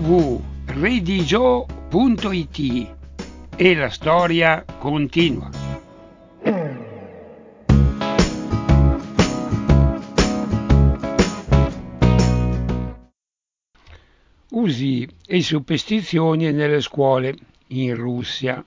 www.redigio.it e la storia continua. Usi e superstizioni nelle scuole in Russia.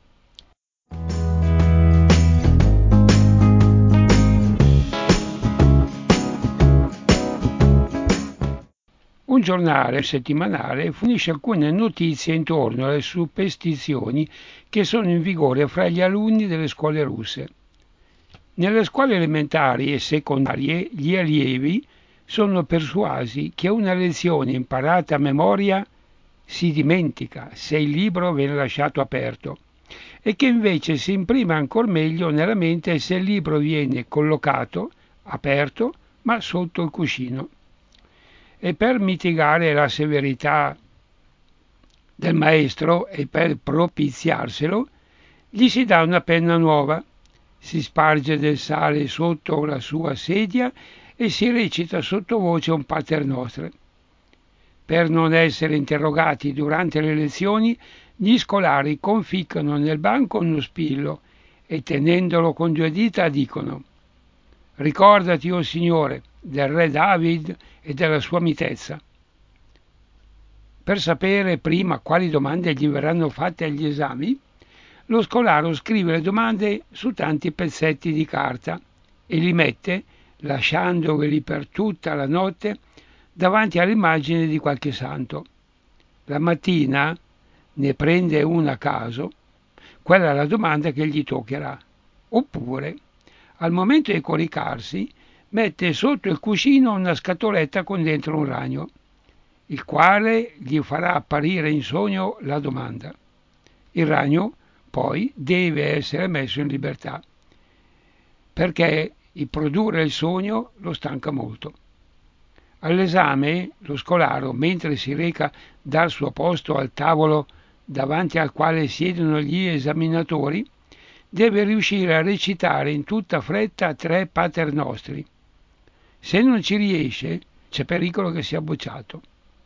Un giornale settimanale fornisce alcune notizie intorno alle superstizioni che sono in vigore fra gli alunni delle scuole russe. Nelle scuole elementari e secondarie gli allievi sono persuasi che una lezione imparata a memoria si dimentica se il libro viene lasciato aperto e che invece si imprime ancor meglio nella mente se il libro viene collocato, aperto, ma sotto il cuscino. E per mitigare la severità del maestro e per propiziarselo, gli si dà una penna nuova, si sparge del sale sotto la sua sedia e si recita sottovoce un Pater Noster. Per non essere interrogati durante le lezioni, gli scolari conficcano nel banco uno spillo e tenendolo con due dita dicono: «Ricordati, o Signore, del re David e della sua mitezza». Per sapere prima quali domande gli verranno fatte agli esami, lo scolaro scrive le domande su tanti pezzetti di carta e li mette, lasciandoveli per tutta la notte, davanti all'immagine di qualche santo. La mattina ne prende una a caso, quella è la domanda che gli toccherà. Oppure, al momento di coricarsi, mette sotto il cuscino una scatoletta con dentro un ragno, il quale gli farà apparire in sogno la domanda. Il ragno, poi, deve essere messo in libertà, perché il produrre il sogno lo stanca molto. All'esame, lo scolaro, mentre si reca dal suo posto al tavolo davanti al quale siedono gli esaminatori, deve riuscire a recitare in tutta fretta 3 Pater Nostri. Se non ci riesce, c'è pericolo che sia bocciato.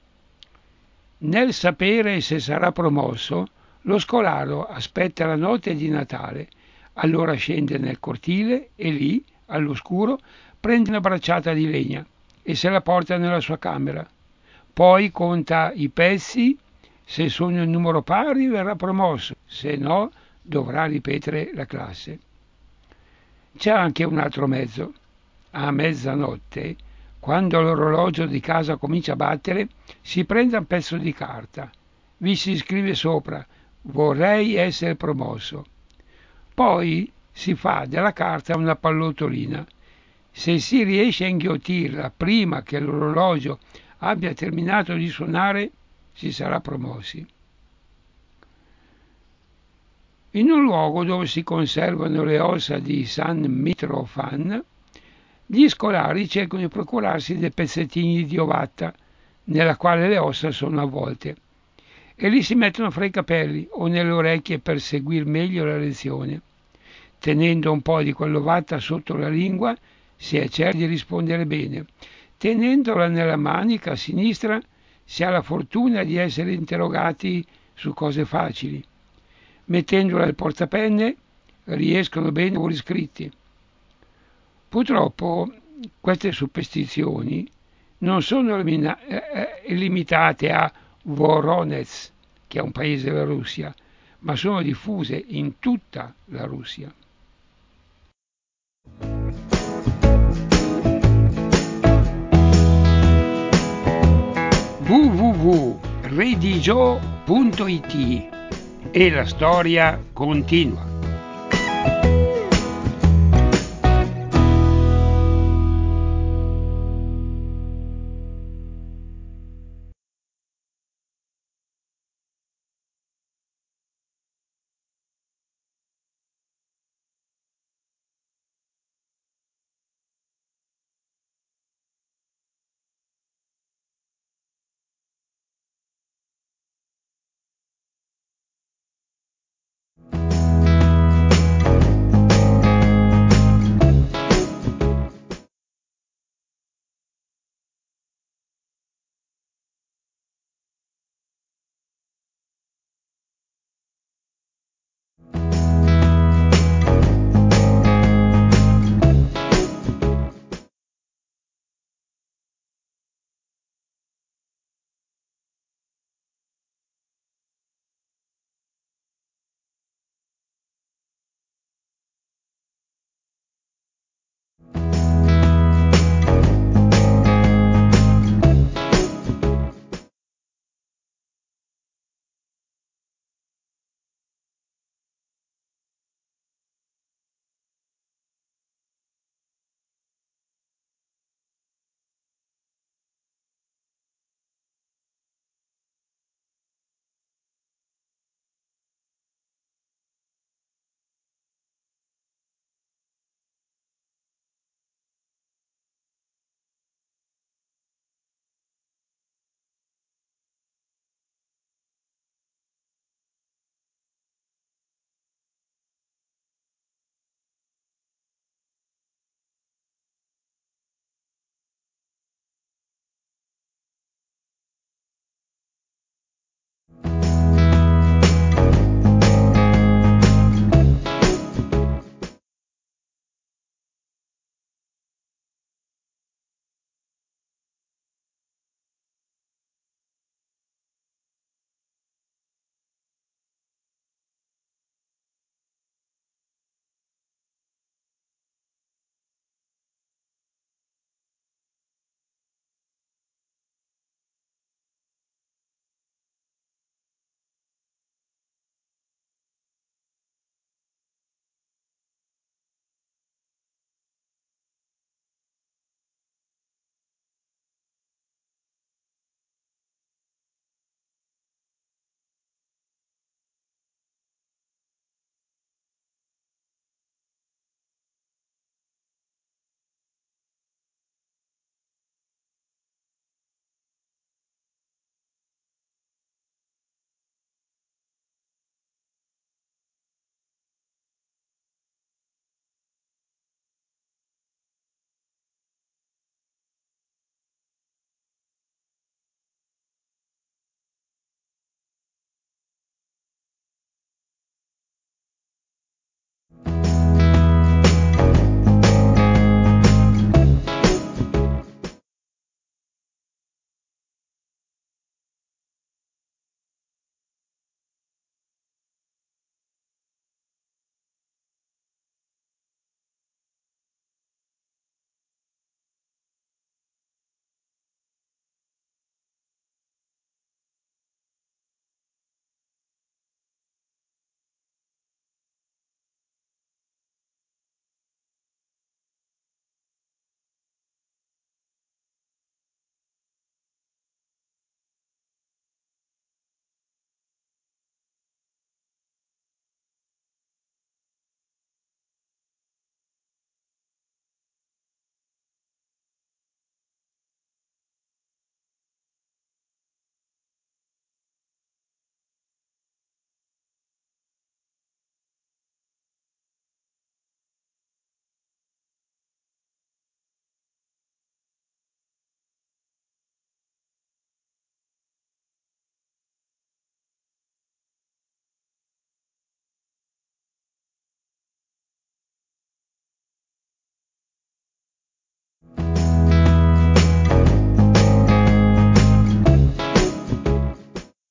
Nel sapere se sarà promosso, lo scolaro aspetta la notte di Natale, allora scende nel cortile e lì, all'oscuro, prende una bracciata di legna e se la porta nella sua camera. Poi conta i pezzi, se sono in numero pari verrà promosso, se no dovrà ripetere la classe. C'è anche un altro mezzo. A mezzanotte, quando l'orologio di casa comincia a battere, si prende un pezzo di carta, vi si scrive sopra: «Vorrei essere promosso». Poi si fa della carta una pallottolina. Se si riesce a inghiottirla prima che l'orologio abbia terminato di suonare, si sarà promossi. In un luogo dove si conservano le ossa di San Mitrofan, gli scolari cercano di procurarsi dei pezzettini di ovatta nella quale le ossa sono avvolte e li si mettono fra i capelli o nelle orecchie per seguir meglio la lezione. Tenendo un po' di quell'ovatta sotto la lingua si è certi di rispondere bene. Tenendola nella manica a sinistra si ha la fortuna di essere interrogati su cose facili. Mettendola al portapenne riescono bene i lavori scritti. Purtroppo queste superstizioni non sono limitate a Voronezh, che è un paese della Russia, ma sono diffuse in tutta la Russia. www.redigio.it e la storia continua.